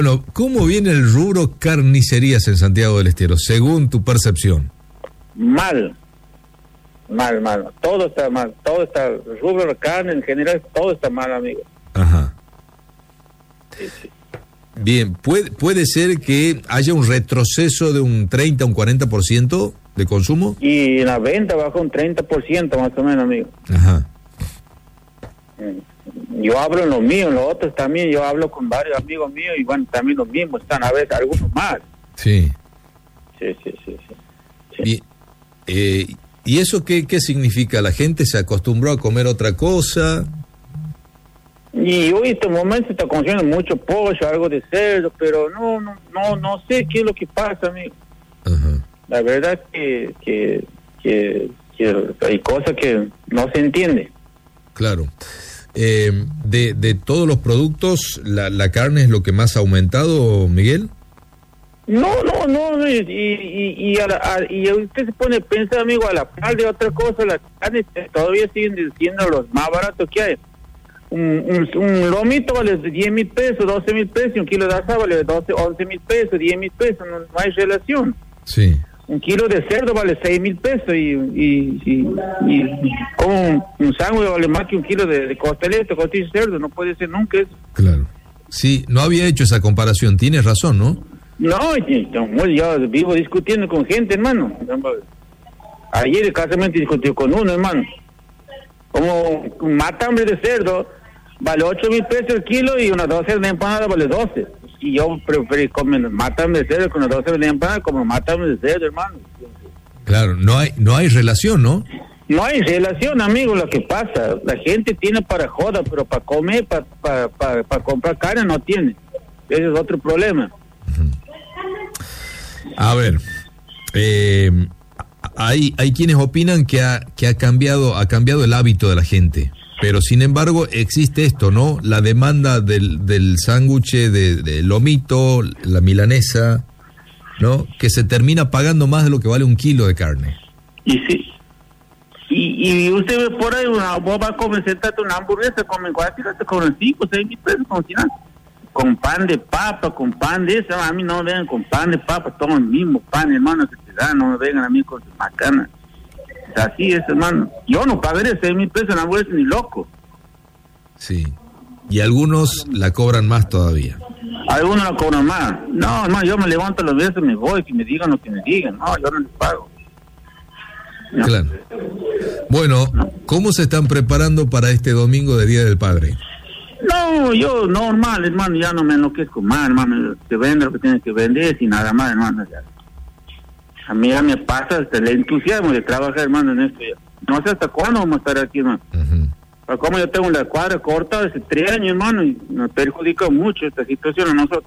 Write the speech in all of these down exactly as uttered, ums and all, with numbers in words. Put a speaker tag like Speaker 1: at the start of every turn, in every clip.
Speaker 1: Bueno, ¿cómo viene el rubro carnicerías en Santiago del Estero, según tu percepción?
Speaker 2: Mal, mal, mal. Todo está mal, todo está, el rubro de carne en general, todo está mal, amigo.
Speaker 1: Ajá.
Speaker 2: Sí, sí.
Speaker 1: Bien, ¿puede, puede ser que haya un retroceso de un treinta, un cuarenta por ciento de consumo?
Speaker 2: Y la venta bajó un treinta por ciento más o menos, amigo.
Speaker 1: Ajá.
Speaker 2: Yo hablo en lo mío, en los otros también, yo hablo con varios amigos míos y bueno, también los mismos, están a veces algunos más.
Speaker 1: Sí.
Speaker 2: Sí, sí, sí. sí. sí.
Speaker 1: Y, eh, ¿y eso qué, qué significa? ¿La gente se acostumbró a comer otra cosa?
Speaker 2: Y hoy en este momento se está consumiendo mucho pollo, algo de cerdo, pero no, no, no, no sé qué es lo que pasa, amigo.
Speaker 1: Ajá.
Speaker 2: La verdad que, que, que, que hay cosas que no se entiende.
Speaker 1: Claro. Eh, de, de todos los productos, la, la carne es lo que más ha aumentado, Miguel.
Speaker 2: No, no, no, y, y, y, a la, a, y usted se pone a pensar, amigo, a la par de otra cosa, las carnes todavía siguen siendo los más baratos que hay. Un, un, un lomito vale diez mil pesos, doce mil pesos, y un kilo de asado vale doce, once mil pesos, diez mil pesos, no, no hay relación.
Speaker 1: Sí.
Speaker 2: Un kilo de cerdo vale seis mil pesos y, y, y, y como un, un sándwich vale más que un kilo de, de costeleta, costilla de cerdo, no puede ser nunca eso.
Speaker 1: Claro. Sí, no había hecho esa comparación, tienes razón, ¿no?
Speaker 2: No, yo vivo discutiendo con gente, hermano. Ayer casualmente discutí con uno, hermano. Como un matambre de cerdo vale ocho mil pesos el kilo y una docena de empanadas vale doce. Y yo preferí comer matambre de cerdo con una docena de empanadas como matambre de cerdo, hermano.
Speaker 1: Claro, no hay no hay relación, ¿no?
Speaker 2: No hay relación, amigo, lo que pasa. La gente tiene para joda, pero para comer, para, para, para, para comprar carne no tiene. Ese es otro problema.
Speaker 1: A ver, eh, hay hay quienes opinan que ha que ha cambiado ha cambiado el hábito de la gente, pero sin embargo existe esto, ¿no? La demanda del del sándwich de, de lomito, la milanesa, ¿no? Que se termina pagando más de lo que vale un kilo de carne.
Speaker 2: Y sí. Y, y usted ve por ahí, una, vos vas a comer, sentarte una hamburguesa, comen cuatro, te cobran cinco, seis mil pesos, como si nada. Con pan de papa, con pan de eso, a mí no me vengan con pan de papa, todo el mismo pan, hermano, que te dan, no me vengan a mí con sus macanas. Así es, hermano. Yo no pagaría seis mil pesos en la hamburguesa ni loco.
Speaker 1: Sí. Y algunos la cobran más todavía.
Speaker 2: Algunos la cobran más. No, hermano, yo me levanto las veces, me voy, que me digan lo que me digan. No, yo no les pago. No.
Speaker 1: Claro. Bueno, ¿cómo se están preparando para este domingo de Día del Padre?
Speaker 2: No, yo normal, hermano, ya no me enloquezco más, hermano. Se vende lo que tiene que vender y nada más, hermano. Ya. A mí ya me pasa hasta el entusiasmo de trabajar, hermano, en esto ya. No sé hasta cuándo vamos a estar aquí, hermano. Uh-huh. Pero como yo tengo la cuadra corta hace tres años, hermano, y nos perjudica mucho esta situación a nosotros.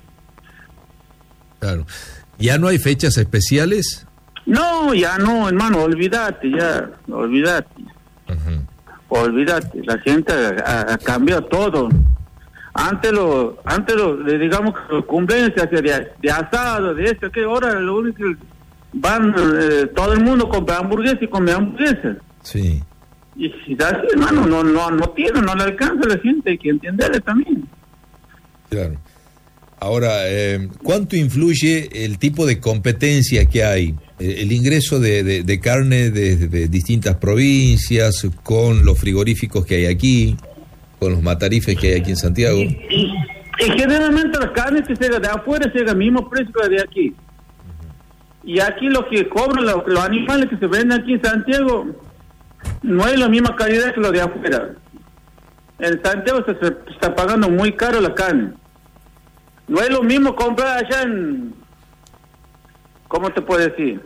Speaker 1: Claro. ¿Ya no hay fechas especiales?
Speaker 2: No, ya no, hermano, olvídate, ya, olvídate. Uh-huh. Olvídate, la gente ha, ha cambiado todo. Antes lo, antes lo, digamos que los cumpleaños se hacía de, de asado, de esto, que ahora lo único que van, eh, todo el mundo compra hamburguesas y come hamburguesas.
Speaker 1: Sí.
Speaker 2: Y si da así, hermano, no, no, no tiene, no le alcanza a la gente, hay que entenderle también.
Speaker 1: Claro. Ahora, eh, ¿cuánto influye el tipo de competencia que hay? El, el ingreso de, de, de carne de, de distintas provincias, con los frigoríficos que hay aquí, con los matarifes que hay aquí en Santiago.
Speaker 2: Y, y, y generalmente las carnes que se de afuera se al mismo precio que la de aquí. Uh-huh. Y aquí lo que cobran los, los animales que se venden aquí en Santiago no es la misma calidad que lo de afuera. En Santiago se, se está pagando muy caro la carne. No es lo mismo comprar allá en... ¿Cómo te puedo decir?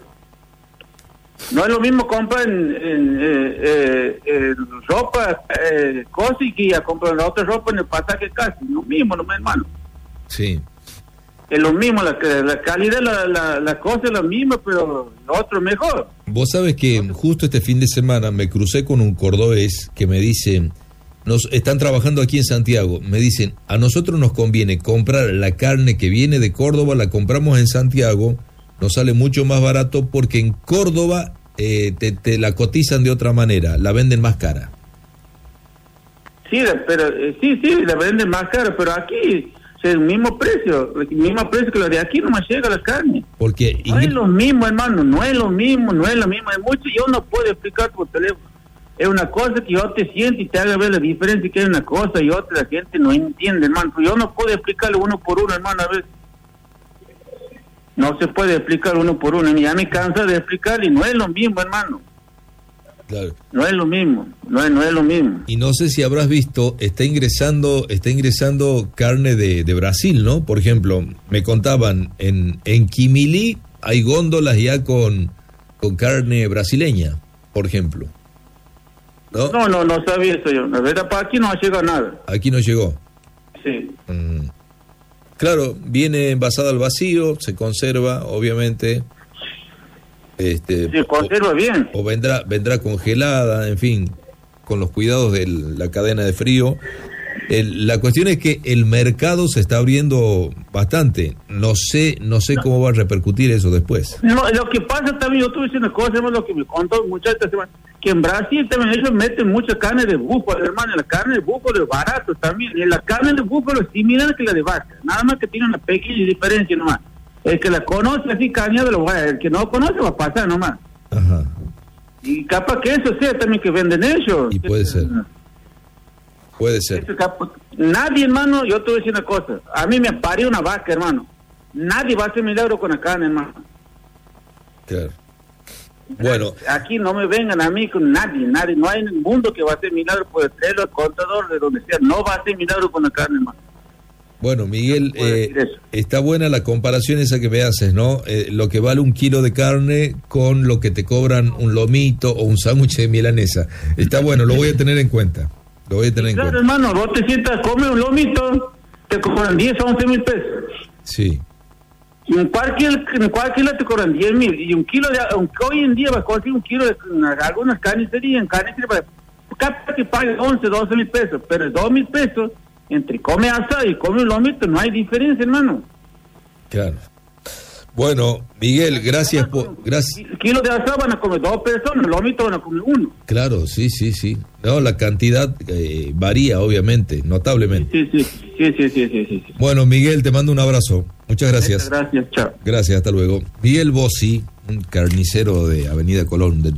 Speaker 2: No es lo mismo comprar en, en eh, eh, eh, ropa, eh, cosas y que ya comprar la otra ropa en el pasaje casi. Lo mismo, no, hermano.
Speaker 1: Sí.
Speaker 2: Es lo mismo, la, la calidad, la, la, la cosa es la misma, pero lo otro mejor.
Speaker 1: Vos sabes que justo este fin de semana me crucé con un cordobés que me dice... Nos están trabajando aquí en Santiago, me dicen, a nosotros nos conviene comprar la carne que viene de Córdoba, la compramos en Santiago, nos sale mucho más barato porque en Córdoba eh, te, te la cotizan de otra manera, la venden más cara.
Speaker 2: Sí, pero eh, sí, sí, la venden más cara, pero aquí es el mismo precio, el mismo precio que lo de aquí, nomás llega la carne.
Speaker 1: Porque
Speaker 2: no es lo mismo, hermano, no es lo mismo, no es lo mismo. Hay mucho, yo no puedo explicar por teléfono. Es una cosa que yo te siento y te haga ver la diferencia, que es una cosa y otra, la gente no entiende, hermano. Yo no puedo explicarlo uno por uno, hermano, a ver. No se puede explicar uno por uno, ya me cansa de explicar y no es lo mismo, hermano.
Speaker 1: Claro.
Speaker 2: No es lo mismo, no es, no es lo mismo.
Speaker 1: Y no sé si habrás visto, está ingresando, está ingresando carne de, de Brasil, ¿no? Por ejemplo, me contaban, en, en Quimilí hay góndolas ya con, con carne brasileña, por ejemplo. ¿No?
Speaker 2: No, no, no sabía eso yo. La verdad, para aquí no ha llegado nada.
Speaker 1: Aquí no llegó.
Speaker 2: Sí.
Speaker 1: Mm. Claro, viene envasada al vacío, se conserva, obviamente. Este,
Speaker 2: se conserva
Speaker 1: o,
Speaker 2: bien.
Speaker 1: O vendrá, vendrá congelada, en fin, con los cuidados de la cadena de frío. El, la cuestión es que el mercado se está abriendo bastante. No sé, no sé no. cómo va a repercutir eso después.
Speaker 2: No, lo que pasa también, yo tuve una cosa, lo que me contó muchachos, que en Brasil también ellos meten mucha carne de búfalo, hermano. La carne de búfalo es barato también. Y la carne de búfalo es similar que la de vaca, nada más que tiene una pequeña diferencia nomás. El que la conoce así cañado lo va a, el que no conoce va a pasar nomás.
Speaker 1: Ajá.
Speaker 2: Y capaz que eso sea también que venden ellos.
Speaker 1: Y puede ser. Puede ser.
Speaker 2: Nadie, hermano, yo te voy a decir una cosa. A mí me parió una vaca, hermano. Nadie va a hacer milagro con la carne, hermano.
Speaker 1: Claro. Bueno.
Speaker 2: Aquí no me vengan a mí con nadie, nadie. No hay en el mundo que va a hacer milagro por traerlo al contador de donde sea. No va a hacer milagro con la carne, hermano.
Speaker 1: Bueno, Miguel, eh, está buena la comparación esa que me haces, ¿no? Eh, lo que vale un kilo de carne con lo que te cobran un lomito o un sándwich de milanesa. Está bueno, lo voy a tener en cuenta. Lo voy a tener en
Speaker 2: claro,
Speaker 1: cuenta.
Speaker 2: Hermano, vos te sientas, come un lomito, te cobran diez o once mil pesos.
Speaker 1: Sí.
Speaker 2: Y un cualquier, en cualquier te cobran diez mil. Y un kilo de, un, hoy en día va a conseguir un kilo de algunas carnicerías, en carnicería, para capaz que pague once, doce mil pesos, pero dos mil pesos, entre come asado y come un lomito, no hay diferencia, hermano.
Speaker 1: Claro. Bueno, Miguel, gracias por... Gracias.
Speaker 2: Kilos de asado van a comer dos personas, el lomito van a comer uno.
Speaker 1: Claro, sí, sí, sí. No, la cantidad eh, varía, obviamente, notablemente.
Speaker 2: Sí, sí, sí, sí, sí, sí, sí, sí.
Speaker 1: Bueno, Miguel, te mando un abrazo. Muchas gracias.
Speaker 2: Gracias, chao.
Speaker 1: Gracias, hasta luego. Miguel Bossi, un carnicero de Avenida Colón, de